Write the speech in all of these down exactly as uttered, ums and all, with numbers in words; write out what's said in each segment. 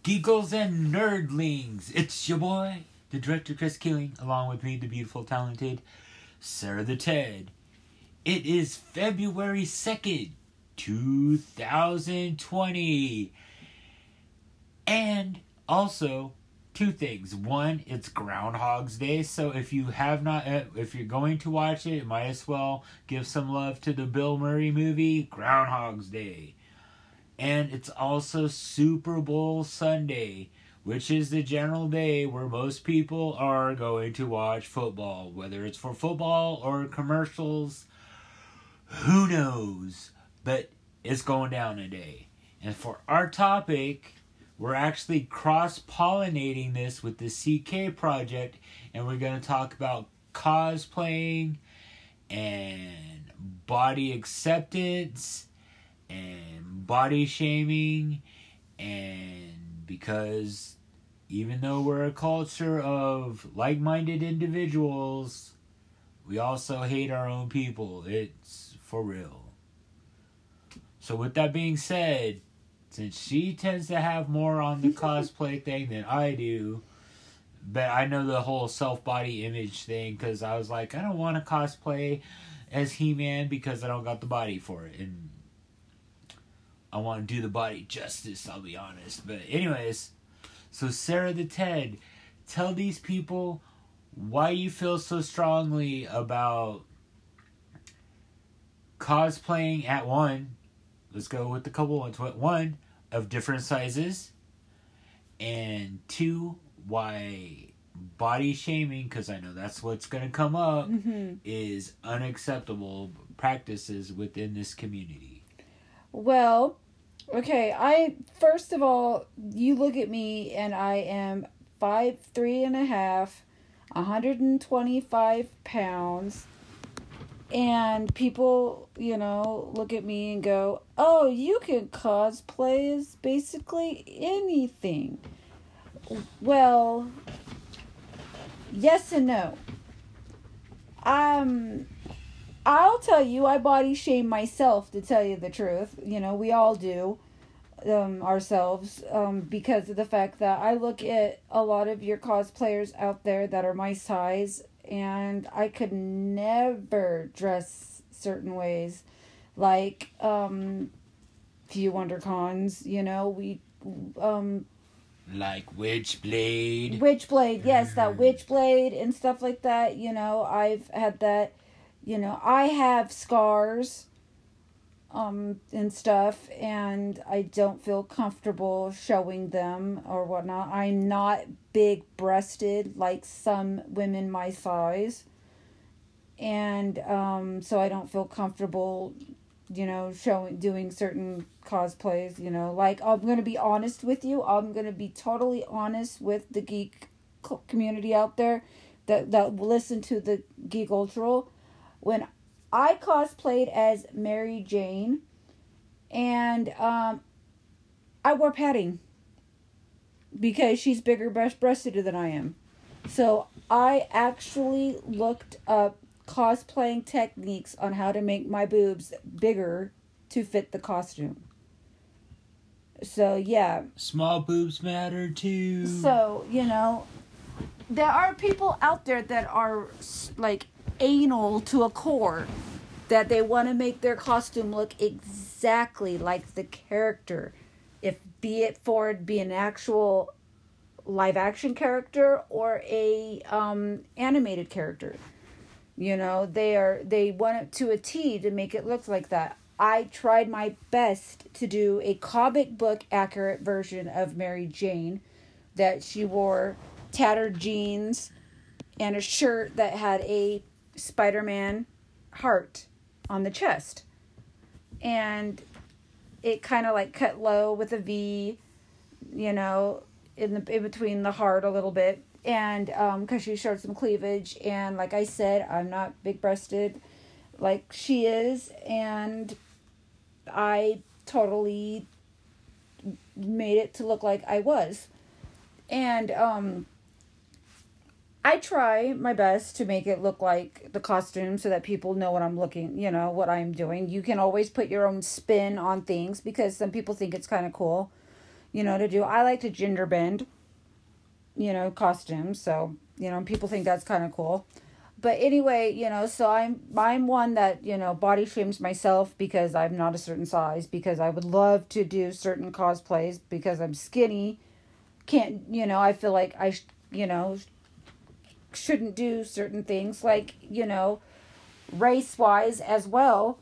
Geekles and Nerdlings, it's your boy, the director Chris Keeling, along with me, the beautiful, talented Sarah the Ted. It is February second, two thousand twenty. And also, two things. One, it's Groundhog's Day, so if you have not, if you're going to watch it, you might as well give some love to the Bill Murray movie, Groundhog's Day. And it's also Super Bowl Sunday, which is the general day where most people are going to watch football. Whether it's for football or commercials, who knows? But it's going down today. And for our topic, we're actually cross-pollinating this with the C K Project. And we're going to talk about cosplaying and body acceptance and body shaming, and because even though we're a culture of like-minded individuals, we also hate our own people. It's for real. So with that being said, since she tends to have more on the cosplay thing than I do, but I know the whole self-body image thing, because I was like, I don't want to cosplay as He-Man because I don't got the body for it, and I want to do the body justice, I'll be honest. But anyways, so Sarah the Ted, tell these people why you feel so strongly about cosplaying at one, let's go with the couple ones, one, of different sizes, and two, why body shaming, because I know that's what's going to come up, mm-hmm. is unacceptable practices within this community. Well, okay, I, first of all, you look at me and I am five, three and a half, one hundred twenty-five pounds, and people, you know, look at me and go, oh, you can cosplay as basically anything. Well, yes and no. Um... I'll tell you, I body shame myself, to tell you the truth. You know, we all do um, ourselves um, because of the fact that I look at a lot of your cosplayers out there that are my size, and I could never dress certain ways. Like, um, few WonderCons, you know, we... Um, like Witchblade. Witchblade, yes, that Witchblade and stuff like that, you know, I've had that... You know, I have scars um, and stuff, and I don't feel comfortable showing them or whatnot. I'm not big-breasted like some women my size. And um, so I don't feel comfortable, you know, showing, doing certain cosplays, you know. Like, I'm going to be honest with you. I'm going to be totally honest with the geek community out there that, that listen to the Geek Cultural. When I cosplayed as Mary Jane, and um, I wore padding because she's bigger breasted than I am. So I actually looked up cosplaying techniques on how to make my boobs bigger to fit the costume. So yeah. Small boobs matter too. So, you know, there are people out there that are like anal to a core, that they want to make their costume look exactly like the character, if be it for it be an actual live action character or a um animated character. You know, they are they want it to a T to make it look like that. I tried my best to do a comic book accurate version of Mary Jane, that she wore tattered jeans and a shirt that had a Spider-Man heart on the chest, and it kind of like cut low with a V, you know, in the in between the heart a little bit, and um because she showed some cleavage, and like I said, I'm not big-breasted like she is, and I totally made it to look like I was, and um I try my best to make it look like the costume so that people know what I'm looking, you know, what I'm doing. You can always put your own spin on things because some people think it's kind of cool. you know, to do. I like to gender bend, you know, costumes. So, you know, people think that's kind of cool. But anyway, you know, so I'm I'm one that, you know, body shames myself because I'm not a certain size, because I would love to do certain cosplays because I'm skinny. Can't, you know, I feel like I, sh- you know, shouldn't do certain things, like, you know, race-wise as well.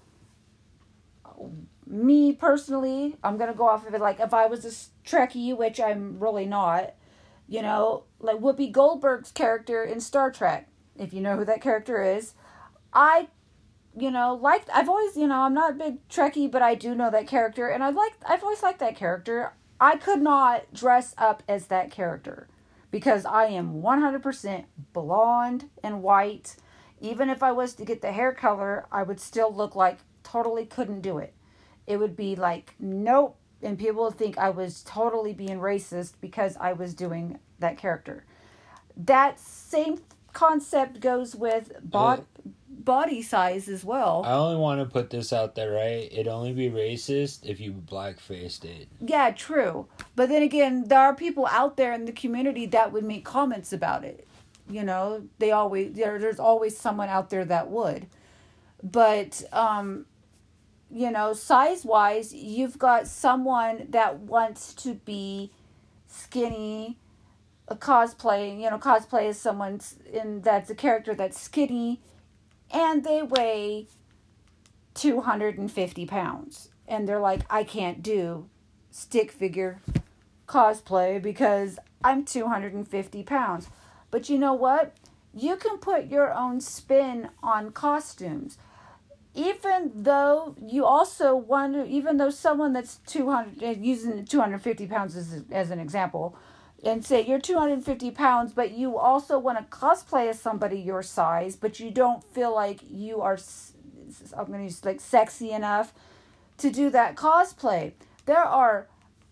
Me personally, I'm going to go off of it, like, if I was a Trekkie, which I'm really not, you know, like Whoopi Goldberg's character in Star Trek, if you know who that character is, I, you know, liked, I've always, you know, I'm not a big Trekkie, but I do know that character, and I've liked, I've always liked that character. I could not dress up as that character because I am one hundred percent blonde and white. Even if I was to get the hair color, I would still look like totally couldn't do it. It would be like, nope. And people would think I was totally being racist because I was doing that character. That same concept goes with bod- body size as well. I only want to put this out there, right? It'd only be racist if you blackfaced it. Yeah, true. But then again, there are people out there in the community that would make comments about it. You know, they always there. There's always someone out there that would. But um, you know, size wise, you've got someone that wants to be skinny. A cosplay, you know, cosplay is someone in that's a character that's skinny, and they weigh two hundred fifty pounds, and they're like, I can't do stick figure cosplay because I'm two hundred fifty pounds. But you know what? You can put your own spin on costumes. Even though you also wonder, even though someone that's two hundred, using two hundred fifty pounds as, as an example, and say you're two hundred fifty pounds, but you also want to cosplay as somebody your size, but you don't feel like you are, I'm going to use like sexy enough to do that cosplay. There are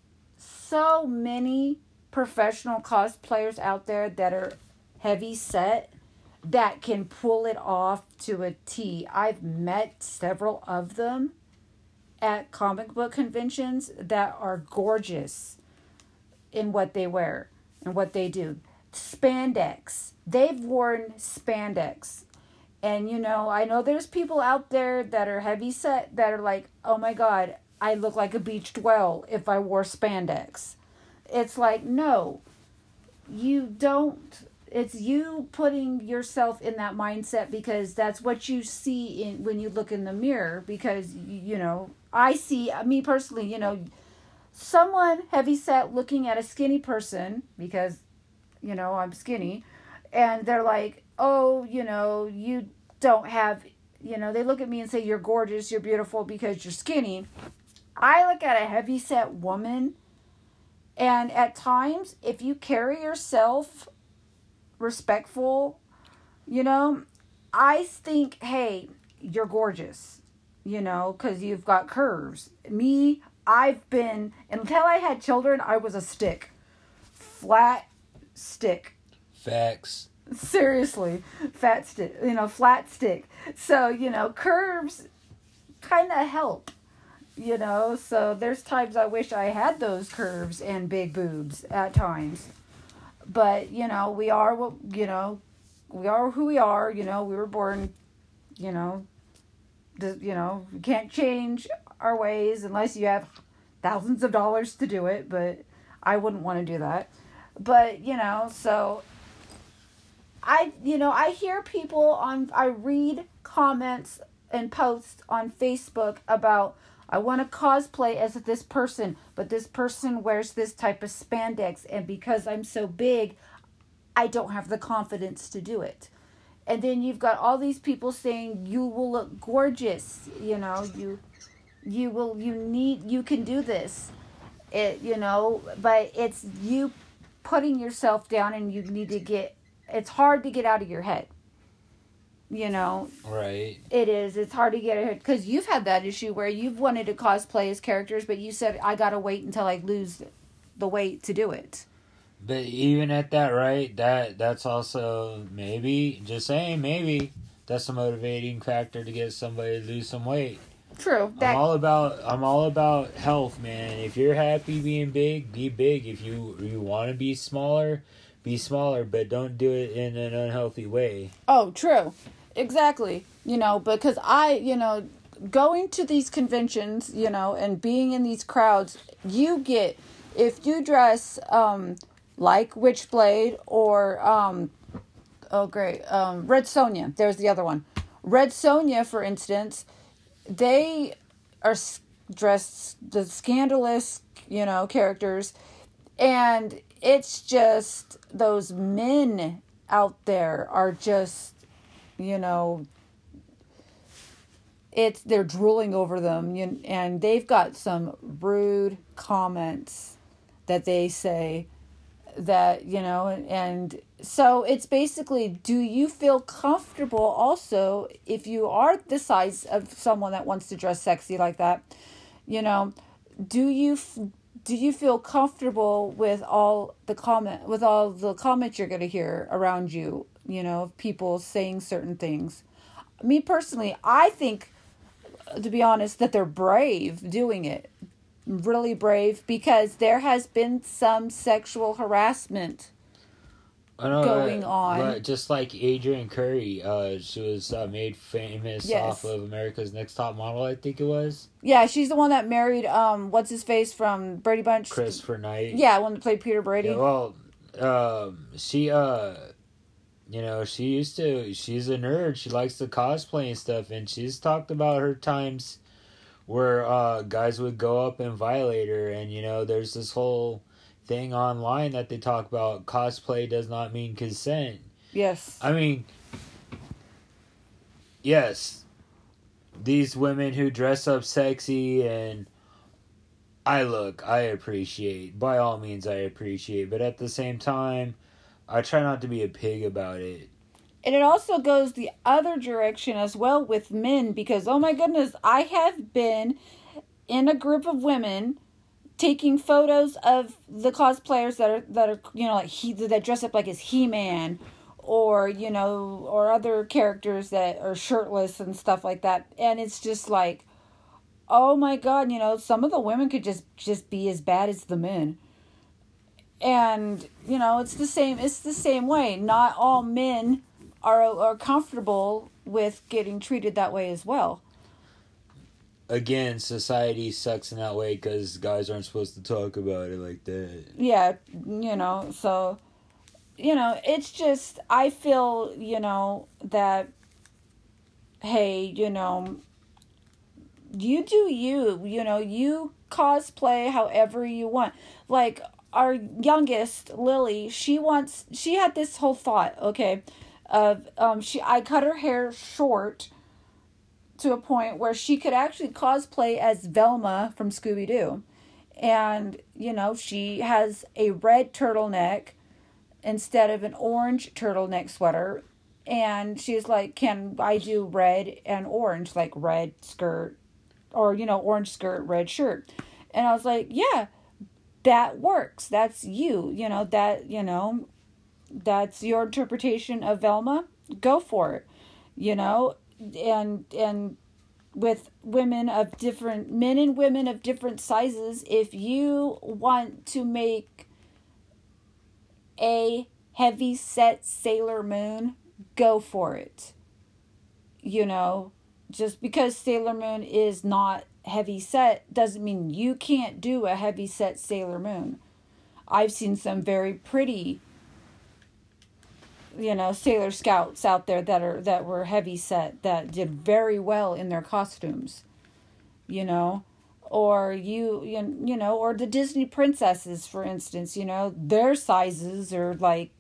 so many professional cosplayers out there that are heavy set that can pull it off to a T. I've met several of them at comic book conventions that are gorgeous in what they wear and what they do. Spandex. They've worn spandex. And, you know, I know there's people out there that are heavy set that are like, oh my God, I look like a beached whale if I wore spandex. It's like, no, you don't. It's you putting yourself in that mindset because that's what you see in when you look in the mirror. Because, you know, I see, me personally, you know, someone heavy set looking at a skinny person because, you know, I'm skinny, and they're like, oh, you know, you don't have, you know, they look at me and say, you're gorgeous, you're beautiful because you're skinny. I look at a heavy set woman, and at times, if you carry yourself respectful, you know, I think, hey, you're gorgeous, you know, because you've got curves. Me, I've been, until I had children, I was a stick. Flat stick. Facts. Seriously. Fat stick. You know, flat stick. So, you know, curves kind of help. You know, so there's times I wish I had those curves and big boobs at times. But, you know, we are what, you know, we are who we are. You know, we were born, you know, the, you know, we can't change our ways unless you have thousands of dollars to do it, but I wouldn't want to do that. But, you know, so I, you know, I hear people on, I read comments and posts on Facebook about, I want to cosplay as this person, but this person wears this type of spandex, and because I'm so big, I don't have the confidence to do it. And then you've got all these people saying you will look gorgeous, you know, you you will you need you can do this. It, you know, but it's you putting yourself down, and you need to get, it's hard to get out of your head. You know, right? It is. It's hard to get it because you've had that issue where you've wanted to cosplay as characters, but you said, I gotta wait until I lose the weight to do it. But even at that, right? That that's also maybe, just saying, maybe that's a motivating factor to get somebody to lose some weight. True. That, I'm all about I'm all about health, man. If you're happy being big, be big. If you you want to be smaller, be smaller, but don't do it in an unhealthy way. oh, true. Exactly. You know, because I, you know, going to these conventions, you know, and being in these crowds, you get, if you dress um, like Witchblade or, um, oh, great, um, Red Sonja, there's the other one. Red Sonja, for instance, they are dressed the scandalous, you know, characters, and it's just those men out there are just, you know, it's they're drooling over them, you, and they've got some rude comments that they say that, you know, and so it's basically, do you feel comfortable also if you are the size of someone that wants to dress sexy like that, you know, do you do you feel comfortable with all the comment with all the comments you're going to hear around you, you know, of people saying certain things? Me personally, I think, to be honest, that they're brave doing it. Really brave, because there has been some sexual harassment I know, going uh, on. But just like Adrian Curry, uh, she was uh, made famous Yes. off of America's Next Top Model, I think it was. Yeah, she's the one that married, um, what's his face from Brady Bunch? Christopher Knight. Yeah, one that played Peter Brady. Yeah, well, um, she, uh, you know, she used to, she's a nerd. She likes to cosplay and stuff, and she's talked about her times where uh, guys would go up and violate her, and, you know, there's this whole thing online that they talk about, cosplay does not mean consent. Yes. I mean, yes, these women who dress up sexy, and I look, I appreciate, by all means I appreciate, but at the same time, I try not to be a pig about it. And it also goes the other direction as well with men, because, oh my goodness, I have been in a group of women taking photos of the cosplayers that are, that are, you know, like he, that dress up like as He-Man, or, you know, or other characters that are shirtless and stuff like that. And it's just like, oh my God, you know, some of the women could just, just be as bad as the men. And, you know, it's the same, it's the same way. Not all men are are comfortable with getting treated that way as well. Again, society sucks in that way because guys aren't supposed to talk about it like that. Yeah, you know, so, you know, it's just, I feel, you know, that, hey, you know, you do you, you know, you cosplay however you want. Like, our youngest, Lily, she wants, she had this whole thought, okay, of, um, she, I cut her hair short to a point where she could actually cosplay as Velma from Scooby-Doo. And, you know, she has a red turtleneck instead of an orange turtleneck sweater. And she's like, can I do red and orange, like red skirt or, you know, orange skirt, red shirt? And I was like, yeah, that works. That's you, you know, that, you know, that's your interpretation of Velma. Go for it, you know, and, and with women of different, men and women of different sizes, if you want to make a heavy set Sailor Moon, go for it. You know, just because Sailor Moon is not heavy set doesn't mean you can't do a heavy set Sailor Moon. I've seen some very pretty, you know, Sailor Scouts out there that are that were heavy set that did very well in their costumes, you know, or you you, you know, or the Disney princesses, for instance, you know, their sizes are like,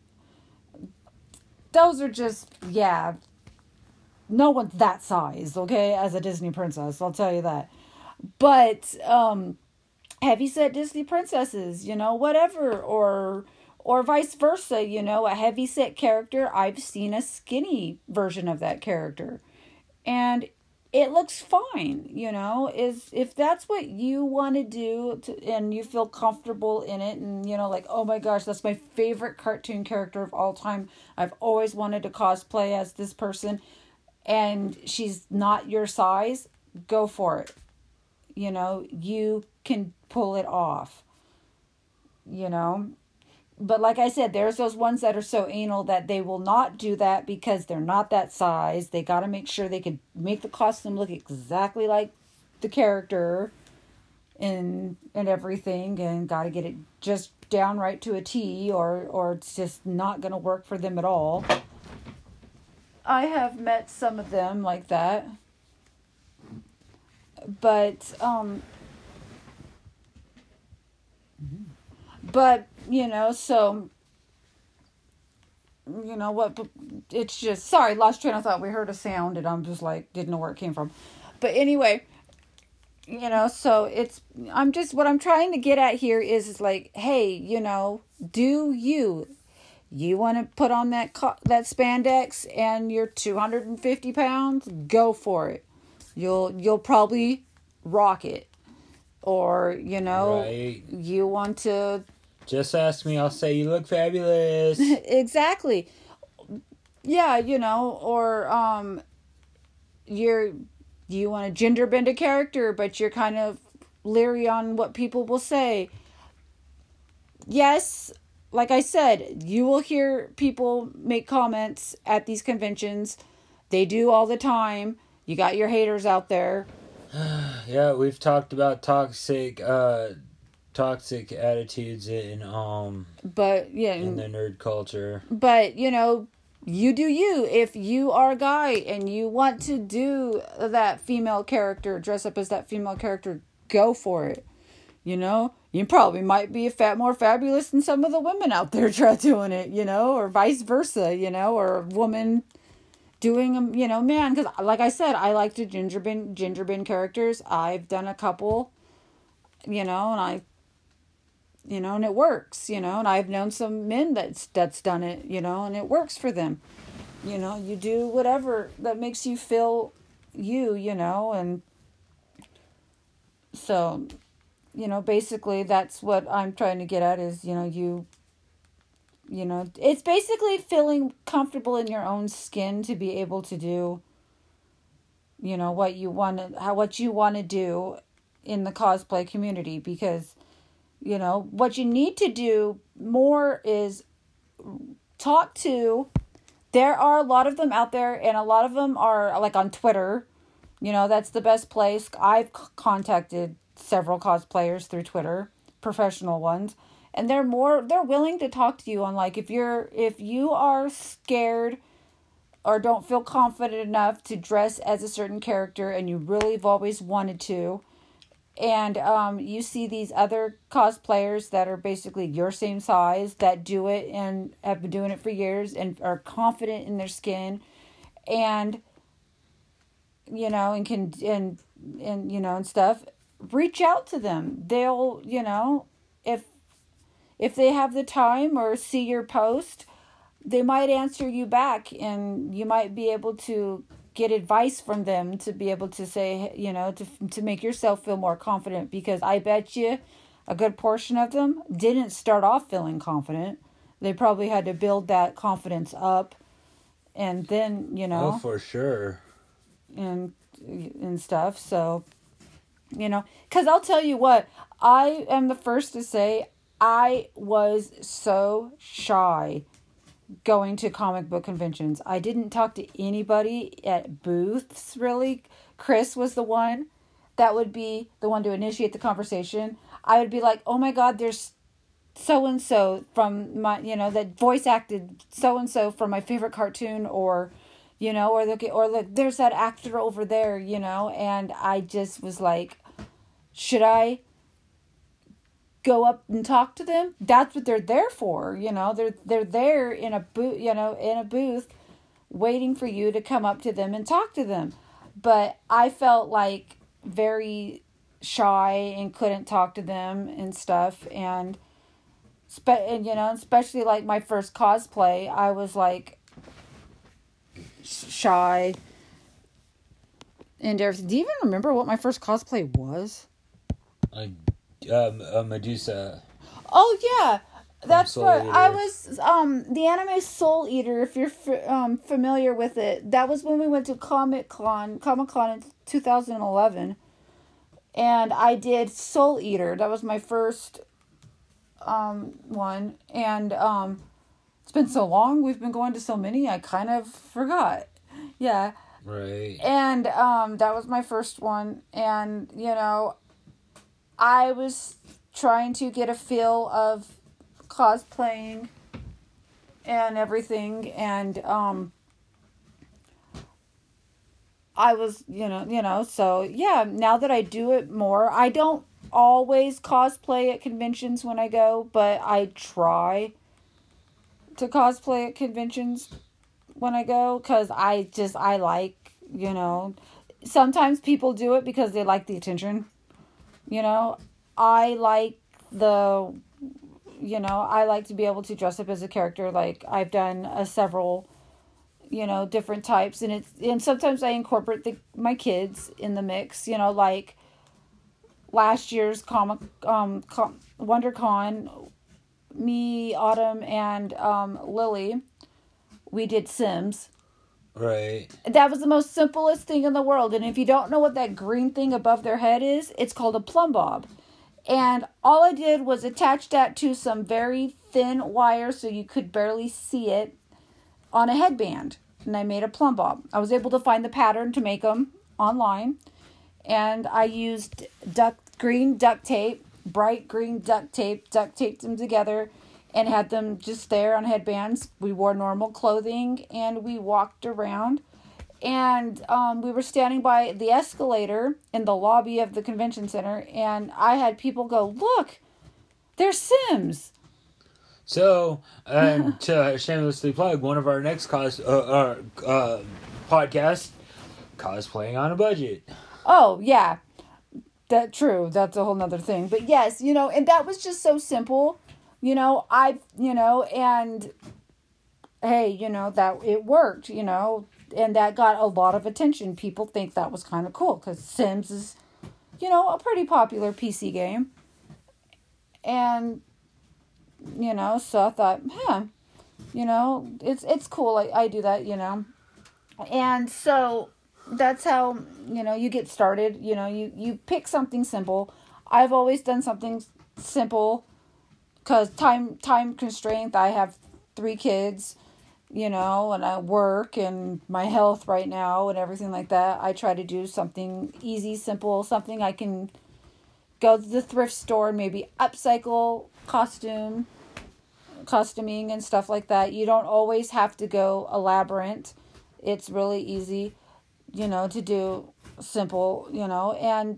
those are just, yeah, no one's that size, okay, as a Disney princess, I'll tell you that. But um heavy set Disney princesses, you know, whatever, or or vice versa, you know, a heavy set character, I've seen a skinny version of that character, and it looks fine, you know, is if that's what you want to do to, and you feel comfortable in it, and, you know, like, oh my gosh, that's my favorite cartoon character of all time, I've always wanted to cosplay as this person, and she's not your size, go for it. You know, you can pull it off. You know, but like I said, there's those ones that are so anal that they will not do that because they're not that size. They got to make sure they can make the costume look exactly like the character and and everything, and got to get it just down right to a T, or or it's just not going to work for them at all. I have met some of them like that. But um but you know, so you know what, it's just, sorry, lost train of thought. We heard a sound and I'm just like, didn't know where it came from. But anyway, you know, so it's, I'm just, what I'm trying to get at here is, is like, hey, you know, do you, you want to put on that, co- that spandex and you're two hundred fifty pounds, go for it. You'll, you'll probably rock it. Or, you know, right. You want to, just ask me, I'll say you look fabulous. Exactly. Yeah, you know, or um you're you want a gender bend a character, but you're kind of leery on what people will say. Yes, like I said, you will hear people make comments at these conventions. They do all the time. You got your haters out there. Yeah, we've talked about toxic uh toxic attitudes in um but yeah in the nerd culture. But you know, you do you. If you are a guy and you want to do that female character, dress up as that female character, go for it. You know, you probably might be a fat more fabulous than some of the women out there try doing it, you know, or vice versa, you know, or a woman doing a, you know, man, because like I said, I like the ginger bin ginger bin characters. I've done a couple, you know, and I You know, and it works, you know, and I've known some men that's, that's done it, you know, and it works for them. You know, you do whatever that makes you feel you, you know, and so, you know, basically that's what I'm trying to get at is, you know, you, you know, it's basically feeling comfortable in your own skin to be able to do, you know, what you want to, how, what you want to do in the cosplay community, because you know, what you need to do more is talk to, there are a lot of them out there, and a lot of them are like on Twitter. You know, that's the best place. I've c- contacted several cosplayers through Twitter, professional ones, and they're more, they're willing to talk to you on like, if you're, if you are scared or don't feel confident enough to dress as a certain character and you really have always wanted to, and um, you see these other cosplayers that are basically your same size that do it and have been doing it for years and are confident in their skin, and you know, and can and and you know and stuff. Reach out to them. They'll, you know, if if they have the time or see your post, they might answer you back, and you might be able to get advice from them to be able to say, you know, to to make yourself feel more confident, because I bet you a good portion of them didn't start off feeling confident. They probably had to build that confidence up, and then, you know. Oh, for sure. And, and stuff. So, you know, because I'll tell you what, I am the first to say I was so shy going to comic book conventions. I didn't talk to anybody at booths, really. Chris was the one that would be the one to initiate the conversation. I would be like, oh my God, there's so-and-so from my, you know, that voice acted so-and-so from my favorite cartoon, or, you know, or look, or look, there's that actor over there, you know, and I just was like, should I go up and talk to them? That's what they're there for, you know. They're they're there in a booth, you know, in a booth, waiting for you to come up to them and talk to them. But I felt like very shy and couldn't talk to them and stuff, and spe- and you know, especially like my first cosplay, I was like shy and everything. Do you even remember what my first cosplay was? Like um, a Medusa. Oh yeah, that's what Eater. I was. Um, the anime Soul Eater. If you're f- um familiar with it, that was when we went to Comic Con, Comic Con in two thousand eleven. And I did Soul Eater. That was my first um, one. And um, it's been so long. We've been going to so many. I kind of forgot. Yeah. Right. And um, that was my first one. And, you know, I was trying to get a feel of cosplaying and everything. And um, I was, you know, you know, so yeah, now that I do it more, I don't always cosplay at conventions when I go, but I try to cosplay at conventions when I go, because I just, I like, you know, sometimes people do it because they like the attention, you know, I like the, you know, I like to be able to dress up as a character. Like, I've done a several, you know, different types, and it's, and sometimes I incorporate the, my kids in the mix, you know, like last year's comic, um, com, WonderCon, me, Autumn, and, um, Lily, we did Sims. Right. That was the most simplest thing in the world, and if you don't know what that green thing above their head is, it's called a plumb bob. And all I did was attach that to some very thin wire so you could barely see it on a headband. And I made a plumb bob. I was able to find the pattern to make them online. And I used duct, green duct tape, bright green duct tape, duct taped them together and had them just there on headbands. We wore normal clothing and we walked around. And um, we were standing by the escalator in the lobby of the convention center. And I had people go, look, they're Sims. So, and to shamelessly plug, one of our next cos uh, uh, uh, podcast, cosplaying on a budget. Oh, yeah. That true. That's a whole nother thing. But yes, you know, and that was just so simple. You know, I, you know, and hey, you know, that it worked, you know, and that got a lot of attention. People think that was kind of cool because Sims is, you know, a pretty popular P C game. And, you know, so I thought, huh, you know, it's, it's cool. I, I do that, you know, and so that's how, you know, you get started. You know, you, you pick something simple. I've always done something simple because time, time constraint. I have three kids, you know, and I work and my health right now and everything like that. I try to do something easy, simple, something I can go to the thrift store and maybe upcycle costume, costuming and stuff like that. You don't always have to go elaborate. It's really easy, you know, to do simple, you know, and,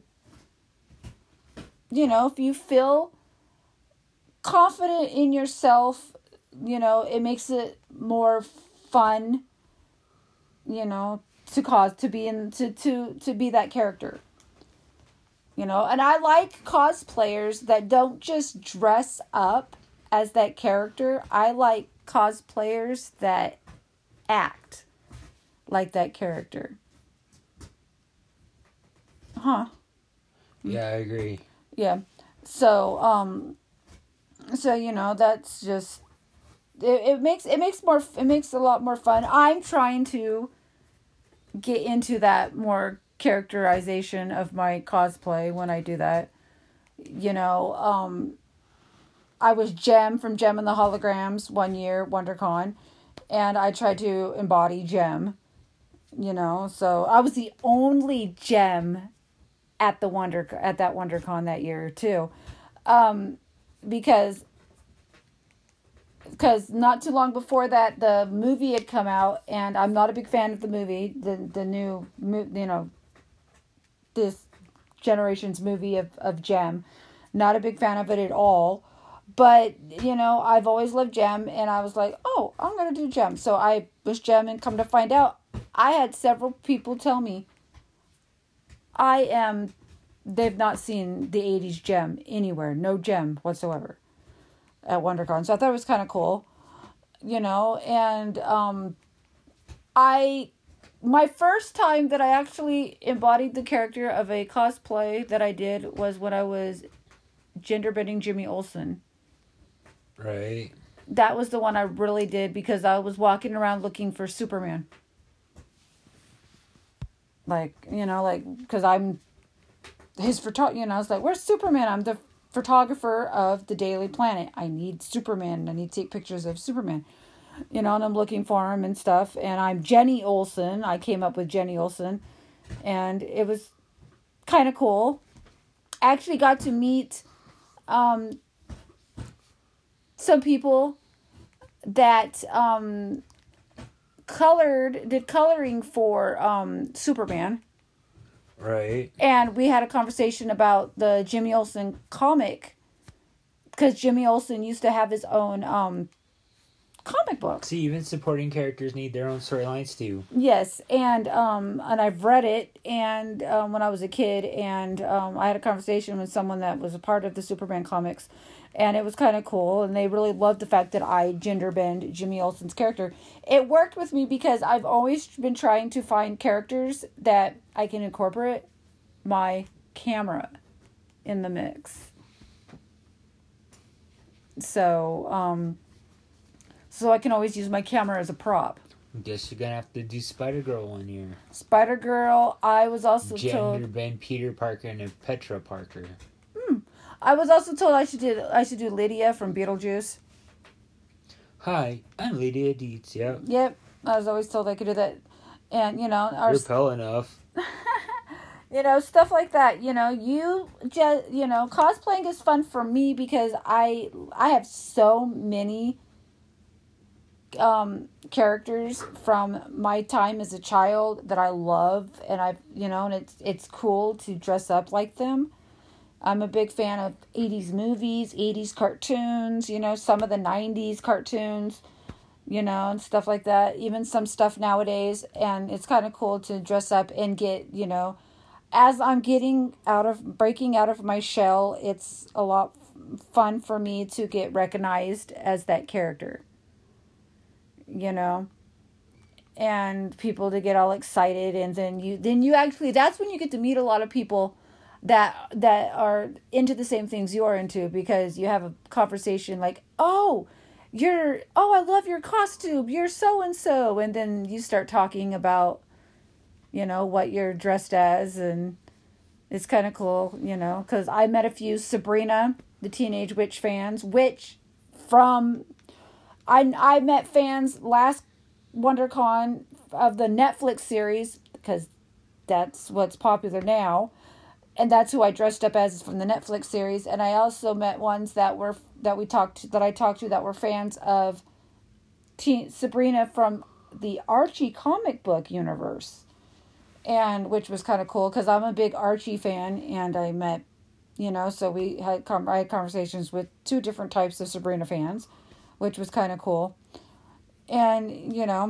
you know, if you feel confident in yourself, you know, it makes it more fun, you know, to cause, to be in, to, to, to be that character, you know, and I like cosplayers that don't just dress up as that character. I like cosplayers that act like that character. Huh? Yeah, I agree. Yeah. So, um, so, you know, that's just, it, it makes, it makes more, it makes a lot more fun. I'm trying to get into that more characterization of my cosplay when I do that. You know, um, I was Jem from Jem and the Holograms one year, WonderCon, and I tried to embody Jem, you know, so I was the only Jem at the Wonder, at that WonderCon that year too. Um, because, because not too long before that, the movie had come out, and I'm not a big fan of the movie, the, the new, you know, this generation's movie of, of Jem. Not a big fan of it at all. But, you know, I've always loved Jem, and I was like, oh, I'm going to do Jem. So I was Jem, and come to find out, I had several people tell me I am, they've not seen the eighties Jem anywhere. No Jem whatsoever at WonderCon. So I thought it was kind of cool, you know, and um, I, my first time that I actually embodied the character of a cosplay that I did was when I was gender-bending Jimmy Olsen. Right. That was the one I really did because I was walking around looking for Superman. Like, you know, like, because I'm his photo, you know, it's like, where's Superman? I'm the photographer of the Daily Planet. I need Superman. I need to take pictures of Superman. You know, and I'm looking for him and stuff. And I'm Jenny Olsen. I came up with Jenny Olsen. And it was kind of cool. I actually got to meet um, some people that um, colored, did coloring for um, Superman. Right. And we had a conversation about the Jimmy Olsen comic. Because Jimmy Olsen used to have his own um, comic books. See, even supporting characters need their own storylines too. Yes, and um, and I've read it, and um, when I was a kid, and um, I had a conversation with someone that was a part of the Superman comics, and it was kind of cool, and they really loved the fact that I gender bend Jimmy Olsen's character. It worked with me because I've always been trying to find characters that I can incorporate my camera in the mix. So, um... So I can always use my camera as a prop. Guess you're gonna have to do Spider-Girl one year. Spider-Girl, I was also Gender told... Gender Ben Peter Parker and Petra Parker. Hmm. I was also told I should do I should do Lydia from Beetlejuice. Hi, I'm Lydia Dietz, yep. Yep, I was always told I could do that. And, you know... Our, You're pale enough. you know, stuff like that. You know, you just... You know, cosplaying is fun for me because I I have so many... um characters from my time as a child that I love, and I you know and it's it's cool to dress up like them. I'm a big fan of eighties movies, eighties cartoons, you know, some of the nineties cartoons, you know, and stuff like that, even some stuff nowadays, and it's kind of cool to dress up and get, you know, as I'm getting out of breaking out of my shell, it's a lot fun for me to get recognized as that character. You know, and people to get all excited, and then you then you actually that's when you get to meet a lot of people that that are into the same things you're into, because you have a conversation like, oh, you're oh I love your costume, you're so and so, and then you start talking about, you know, what you're dressed as, and it's kind of cool, you know, because I met a few Sabrina the Teenage Witch fans, which from I I met fans last WonderCon of the Netflix series, because that's what's popular now, and that's who I dressed up as from the Netflix series. And I also met ones that were that we talked to, that I talked to that were fans of Teen, Sabrina from the Archie comic book universe, and which was kind of cool because I'm a big Archie fan, and I met, you know, so we had I had conversations with two different types of Sabrina fans, which was kind of cool. And, you know,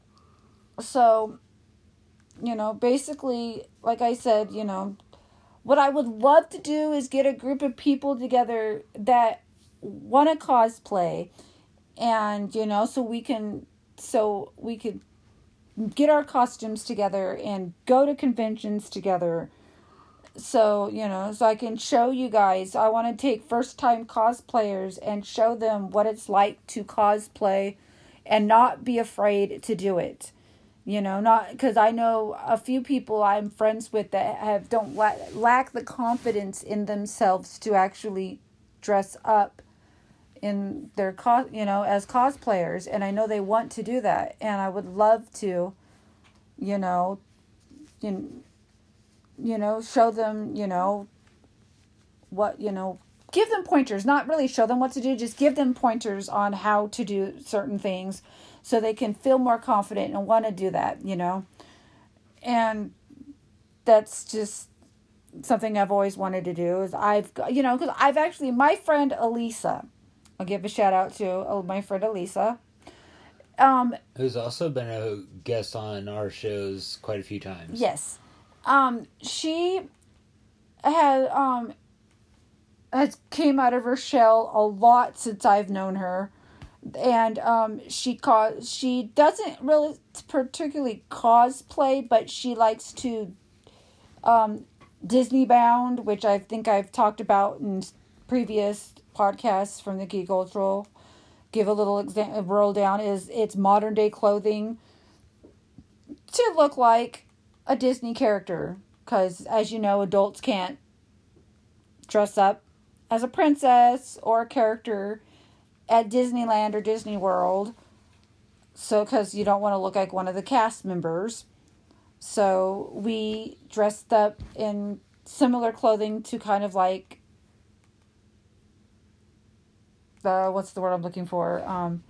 so, you know, basically, like I said, you know, what I would love to do is get a group of people together that want to cosplay, and, you know, so we can, so we could get our costumes together and go to conventions together. So, you know, so I can show you guys. I want to take first-time cosplayers and show them what it's like to cosplay and not be afraid to do it. You know, not because I know a few people I'm friends with that have don't la- lack the confidence in themselves to actually dress up in their cos, you know, as cosplayers, and I know they want to do that, and I would love to, you know, you know, you know, show them, you know, what, you know, give them pointers, not really show them what to do, just give them pointers on how to do certain things so they can feel more confident and want to do that, you know. And that's just something I've always wanted to do is I've, you know, because I've actually, my friend Elisa, I'll give a shout out to my friend Elisa. Um, Who's also been a guest on our shows quite a few times. Yes. Um, she had, um, has came out of her shell a lot since I've known her. And, um, she ca- she doesn't really particularly cosplay, but she likes to, um, Disney bound, which I think I've talked about in previous podcasts from the Geek Cultural. Give a little example, roll down is it's modern day clothing to look like a Disney character. Because, as you know, adults can't dress up as a princess or a character at Disneyland or Disney World. So, because you don't want to look like one of the cast members. So, we dressed up in similar clothing to kind of like, the, what's the word I'm looking for? Um,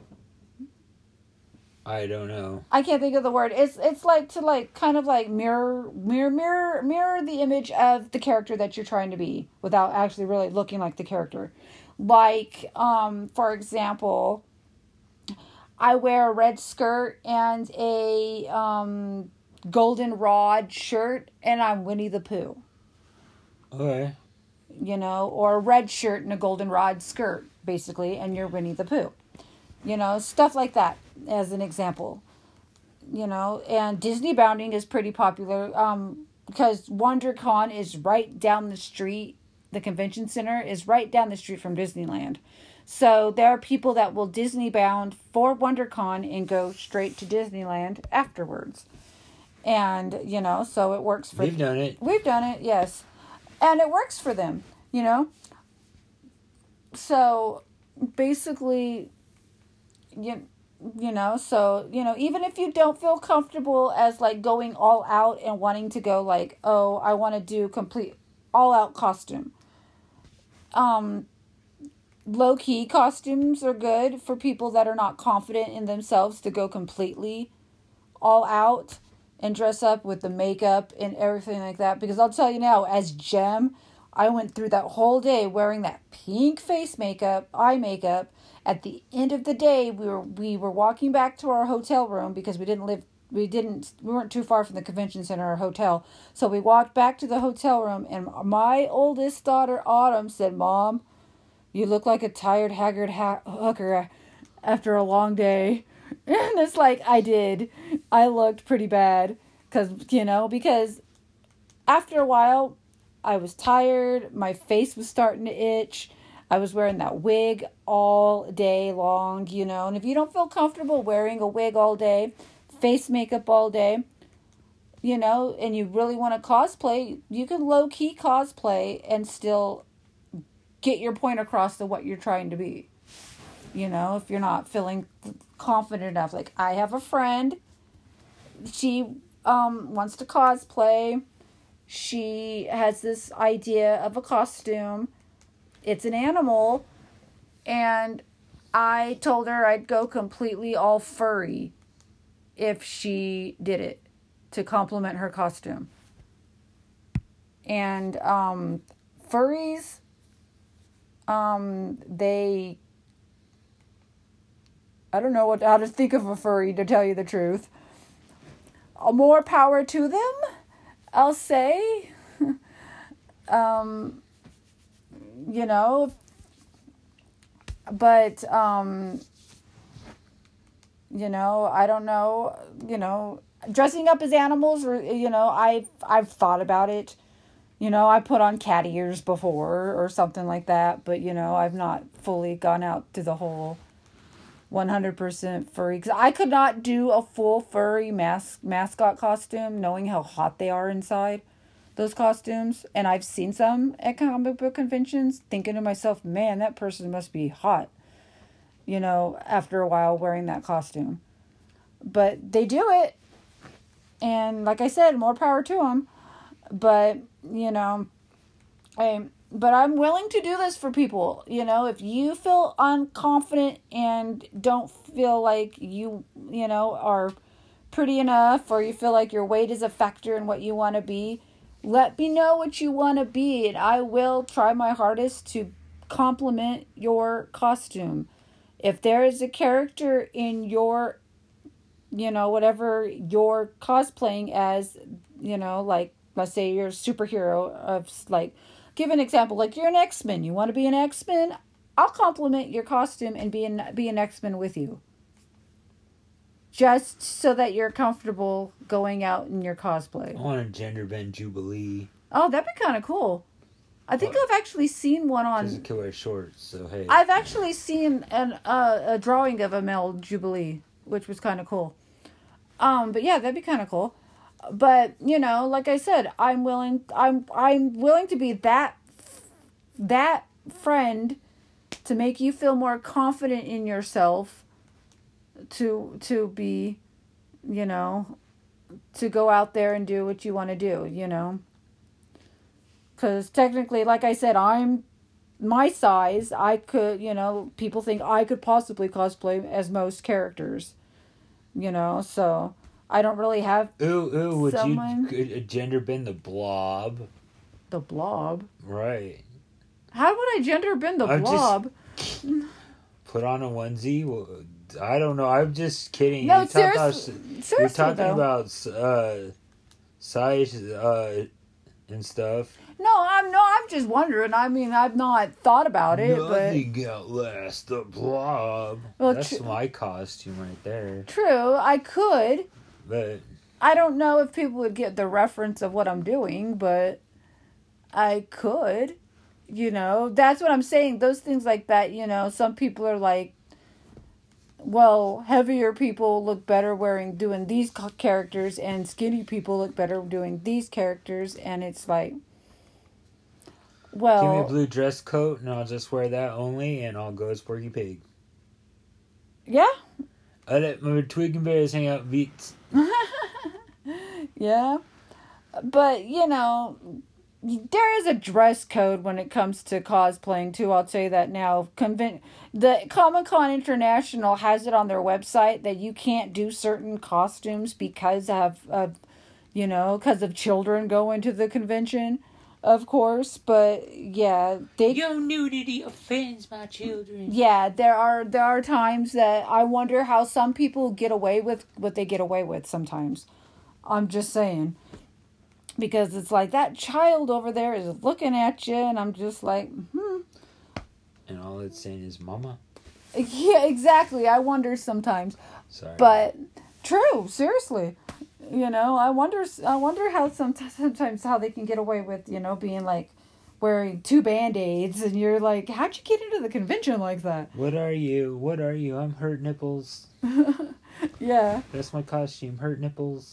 I don't know. I can't think of the word. It's it's like to like kind of like mirror mirror mirror mirror the image of the character that you're trying to be without actually really looking like the character. Like, um, for example, I wear a red skirt and a um, goldenrod shirt, and I'm Winnie the Pooh. Okay. You know, or a red shirt and a goldenrod skirt, basically, and you're Winnie the Pooh. You know, stuff like that, as an example. You know, and Disney bounding is pretty popular, um, because WonderCon is right down the street. The convention center is right down the street from Disneyland. So there are people that will Disney bound for WonderCon and go straight to Disneyland afterwards. And, you know, so it works for... We've done it. We've done it, yes. And it works for them, you know. So, basically, you, you know, so, you know, even if you don't feel comfortable as, like, going all out and wanting to go, like, oh, I want to do complete all-out costume. Um, low-key costumes are good for people that are not confident in themselves to go completely all out and dress up with the makeup and everything like that. Because I'll tell you now, as Jem, I went through that whole day wearing that pink face makeup, eye makeup. At the end of the day, we were we were walking back to our hotel room because we didn't live we didn't we weren't too far from the convention center or hotel. So we walked back to the hotel room, and my oldest daughter Autumn said, "Mom, you look like a tired, haggard ha- hooker after a long day." And it's like, I did. I looked pretty bad. Because, you know, because after a while, I was tired. My face was starting to itch. I was wearing that wig all day long, you know. And if you don't feel comfortable wearing a wig all day, face makeup all day, you know, and you really want to cosplay, you can low-key cosplay and still get your point across to what you're trying to be. You know, if you're not feeling confident enough. Like, I have a friend. She um wants to cosplay. She has this idea of a costume. It's an animal. And I told her I'd go completely all furry if she did it to complement her costume. And um furries, um they... I don't know what how to think of a furry, to tell you the truth. More power to them, I'll say. um, you know, but, um, you know, I don't know, you know, dressing up as animals, or, you know, I've, I've thought about it. You know, I put on cat ears before or something like that, but, you know, I've not fully gone out to the whole one hundred percent furry. Because I could not do a full furry mas- mascot costume knowing how hot they are inside those costumes. And I've seen some at comic book conventions, thinking to myself, man, that person must be hot, you know, after a while wearing that costume. But they do it. And like I said, more power to them. But, you know, I... But I'm willing to do this for people. You know, if you feel unconfident and don't feel like you, you know, are pretty enough, or you feel like your weight is a factor in what you want to be, let me know what you want to be, and I will try my hardest to complement your costume. If there is a character in your, you know, whatever you're cosplaying as, you know, like, let's say you're a superhero of, like, give an example, like you're an X-Men. You want to be an X-Men? I'll compliment your costume and be an, be an X-Men with you. Just so that you're comfortable going out in your cosplay. I want a gender bend Jubilee. Oh, that'd be kind of cool. I think well, I've actually seen one on... Because it could wear shorts, so hey. I've actually seen an uh, a drawing of a male Jubilee, which was kind of cool. Um, but yeah, that'd be kind of cool. But, you know, like I said, I'm willing I'm I'm willing to be that that friend to make you feel more confident in yourself, to to be, you know, to go out there and do what you want to do, you know. Cuz technically, like I said, I'm my size. I could, you know, people think I could possibly cosplay as most characters, you know, so I don't really have Ooh, ooh, would someone... you gender bend the Blob? The Blob? Right. How would I gender bend the I'm Blob? Just put on a onesie? Well, I don't know. I'm just kidding. No, you seriously, about, seriously, You're talking though. about uh, size uh, and stuff. No, I'm no. I'm just wondering. I mean, I've not thought about it, Nothing but outlasts the Blob. Well, That's tr- my costume right there. true. I could. But I don't know if people would get the reference of what I'm doing, but I could. You know, that's what I'm saying. Those things like that. You know, some people are like, well, heavier people look better wearing doing these characters, and skinny people look better doing these characters, and it's like, well, give me a blue dress coat, and I'll just wear that only, and I'll go as Porky Pig. Yeah. I let my Twig and Bears hang out beats. Yeah. But, you know, there is a dress code when it comes to cosplaying, too. I'll tell you that now. Conven- the Comic-Con International has it on their website that you can't do certain costumes because of, of you know, because of children going to the convention. Of course, but yeah, they Your nudity offends my children. Yeah, there are there are times that I wonder how some people get away with what they get away with sometimes. I'm just saying. Because it's like that child over there is looking at you, and I'm just like, hmm. And all it's saying is mama. Yeah, exactly. I wonder sometimes. Sorry. But true, seriously. You know, I wonder I wonder how some, sometimes how they can get away with, you know, being like wearing two Band-Aids, and you're like, how'd you get into the convention like that? What are you? What are you? I'm Hurt Nipples. Yeah. That's my costume, Hurt Nipples.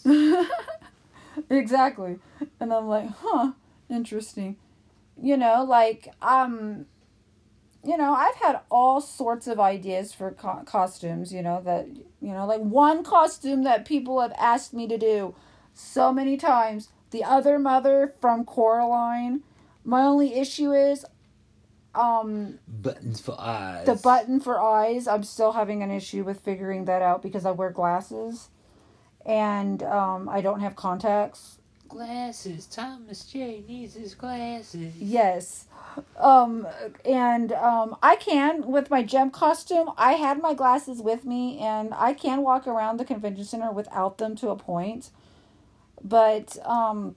Exactly. And I'm like, huh, interesting. You know, like, um, you know, I've had all sorts of ideas for co- costumes, you know, that, you know, like one costume that people have asked me to do so many times. The Other Mother from Coraline. My only issue is, um... buttons for eyes. The button for eyes. I'm still having an issue with figuring that out because I wear glasses. And, um, I don't have contacts. Glasses. Thomas J needs his glasses. Yes. Um, and, um, I can, with my gem costume, I had my glasses with me, and I can walk around the convention center without them to a point. But, um,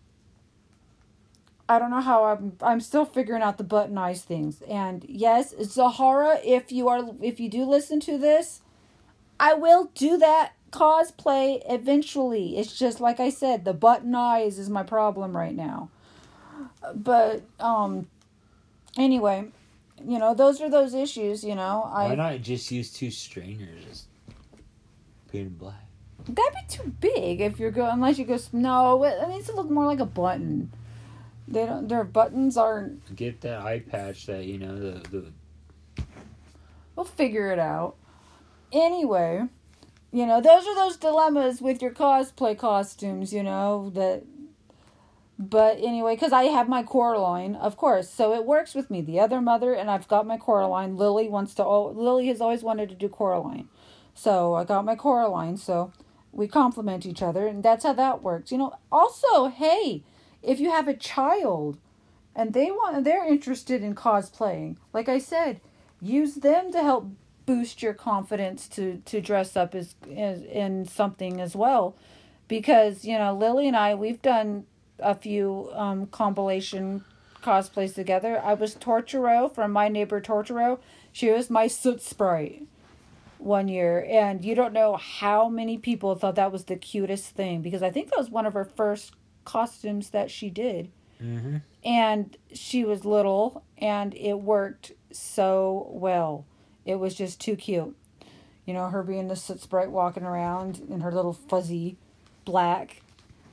I don't know how I'm, I'm still figuring out the button eyes things. And yes, Zahara, if you are, if you do listen to this, I will do that cosplay eventually. It's just, like I said, the button eyes is my problem right now. But, um... Anyway, you know, those are those issues, you know. I Why not just use two strainers? Just painted black. That'd be too big if you're going, unless you go, no, it needs to look more like a button. They don't, their buttons aren't. Get that eye patch that, you know, the, the... We'll figure it out. Anyway, you know, those are those dilemmas with your cosplay costumes, you know, that... But anyway, because I have my Coraline, of course, so it works with me. The Other Mother, and I've got my Coraline. Lily wants to. Oh, Lily has always wanted to do Coraline, so I got my Coraline. So we complement each other, and that's how that works. You know. Also, hey, if you have a child, and they want, they're interested in cosplaying. Like I said, use them to help boost your confidence to to dress up as, as in something as well, because you know Lily and I, we've done a few um, compilation cosplays together. I was Torturo from My Neighbor Torturo. She was my Soot Sprite one year. And you don't know how many people thought that was the cutest thing. Because I think that was one of her first costumes that she did. Mm-hmm. And she was little. And it worked so well. It was just too cute. You know, her being the Soot Sprite walking around in her little fuzzy black.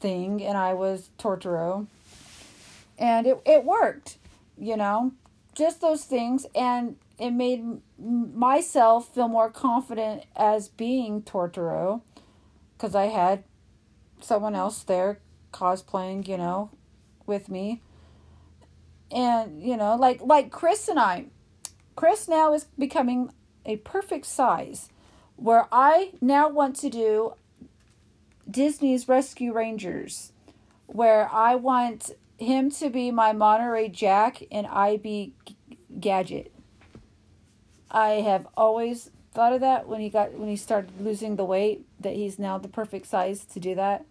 thing, and I was Tortoro. And it, it worked, you know, just those things. And it made m- myself feel more confident as being Tortoro, because I had someone else there cosplaying, you know, with me. And, you know, like like Chris and I, Chris now is becoming a perfect size, where I now want to do Disney's Rescue Rangers, where I want him to be my Monterey Jack and I be G- Gadget. I have always thought of that when he got when he started losing the weight, that he's now the perfect size to do that,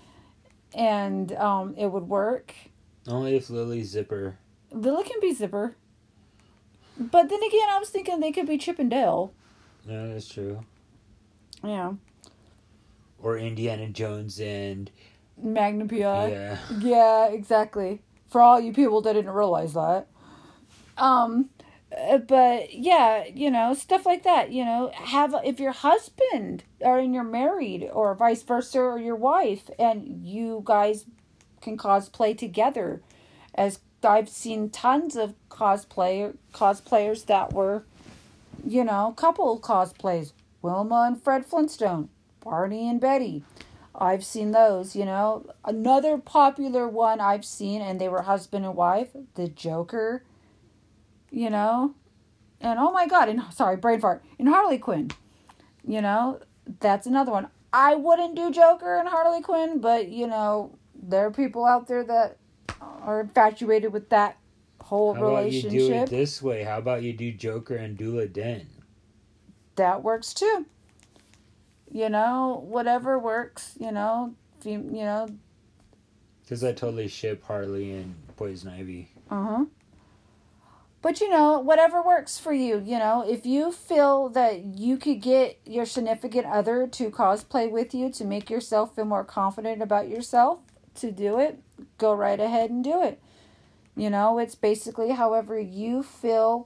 and um, it would work. Only if Lily's Zipper. Lily can be Zipper, but then again, I was thinking they could be Chip and Dale. Yeah, that's true. Yeah. Or Indiana Jones and Magnum P I. yeah, Yeah, exactly. For all you people that didn't realize that. Um, uh, but yeah, you know, stuff like that. You know, have if your husband or and you're married or vice versa, or your wife, and you guys can cosplay together. As I've seen tons of cosplay cosplayers that were, you know, couple cosplays. Wilma and Fred Flintstone, Barney and Betty. I've seen those, you know. Another popular one I've seen, and they were husband and wife, the Joker, you know. And oh my God, and sorry, brain fart, and Harley Quinn, you know. That's another one. I wouldn't do Joker and Harley Quinn, but, you know, there are people out there that are infatuated with that whole How about relationship. you do it this way? How about you do Joker and Dula Den? That works too. You know, whatever works, you know, you, you know. Because I totally ship Harley and Poison Ivy. Uh-huh. But, you know, whatever works for you, you know, if you feel that you could get your significant other to cosplay with you to make yourself feel more confident about yourself to do it, go right ahead and do it. You know, it's basically however you feel,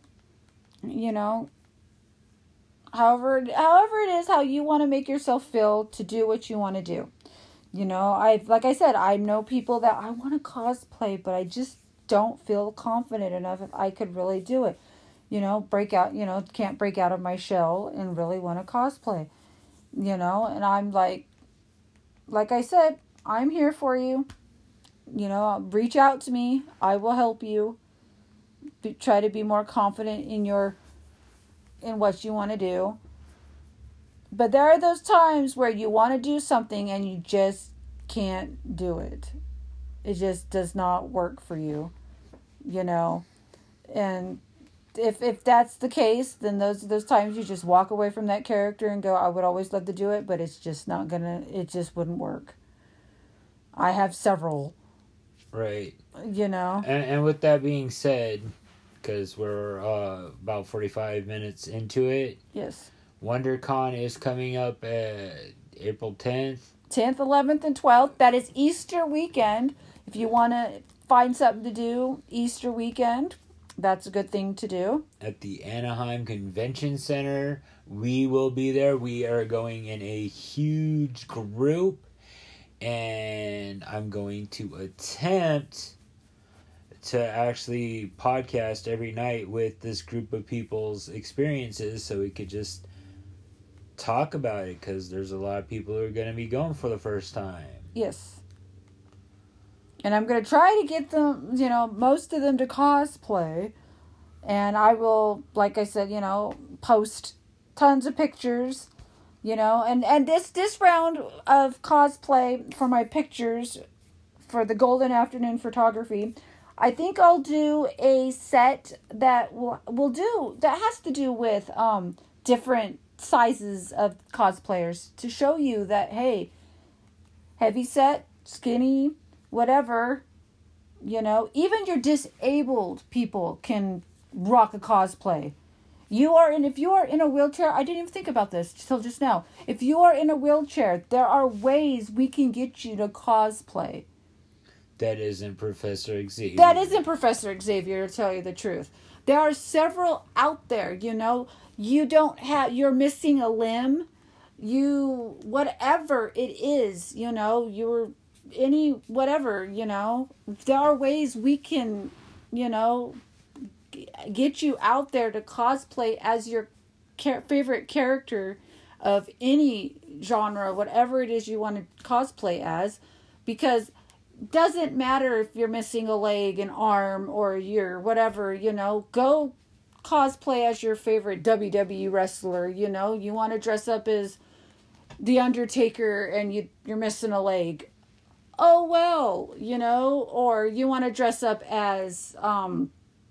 you know, However, however it is how you want to make yourself feel to do what you want to do. You know, I like I said, I know people that I want to cosplay, but I just don't feel confident enough if I could really do it. You know, break out, you know, can't break out of my shell and really want to cosplay. You know, and I'm like, like I said, I'm here for you. You know, reach out to me. I will help you. Be, try to be more confident in your in what you want to do. But there are those times where you want to do something and you just can't do it. It just does not work for you, you know. And if if that's the case, then those those times you just walk away from that character and go, I would always love to do it, but it's just not gonna, it just wouldn't work. I have several. Right. You know. And, and with that being said, because we're uh, about forty-five minutes into it. Yes. WonderCon is coming up uh, April tenth. tenth, eleventh, and twelfth. That is Easter weekend. If you want to find something to do Easter weekend, that's a good thing to do. At the Anaheim Convention Center. We will be there. We are going in a huge group. And I'm going to attempt to actually podcast every night with this group of people's experiences so we could just talk about it, because there's a lot of people who are going to be going for the first time. Yes. And I'm going to try to get them, you know, most of them to cosplay. And I will, like I said, you know, post tons of pictures, you know. And, and this, this round of cosplay for my pictures for the Golden Afternoon Photography, I think I'll do a set that will will do that has to do with um different sizes of cosplayers to show you that, hey, heavy set, skinny, whatever, you know, even your disabled people can rock a cosplay. You are in if you are in a wheelchair, I didn't even think about this till just now. If you are in a wheelchair, there are ways we can get you to cosplay. That isn't Professor Xavier. That isn't Professor Xavier, to tell you the truth. There are several out there, you know. You don't have, you're missing a limb. You, whatever it is, you know, you're any whatever, you know. There are ways we can, you know, g- get you out there to cosplay as your char- favorite character of any genre, whatever it is you want to cosplay as, because doesn't matter if you're missing a leg, an arm, or you're whatever, you know, go cosplay as your favorite W W E wrestler, you know. You want to dress up as The Undertaker and you, you're missing a leg. Oh, well, you know, or you want to dress up as um,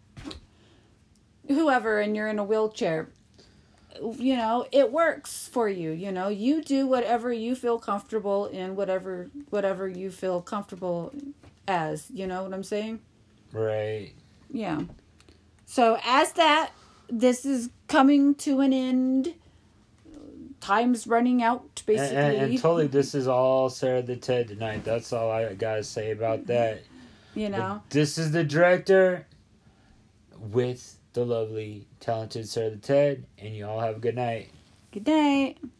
whoever and you're in a wheelchair. You know, it works for you, you know. You do whatever you feel comfortable in, whatever whatever you feel comfortable as, you know what I'm saying? Right. Yeah. So as that, this is coming to an end. Time's running out, basically. And, and, and totally, this is all Sarah the Ted tonight. That's all I gotta say about that. You know? But this is the director with the lovely, talented Sarah the Ted, and you all have a good night. Good night.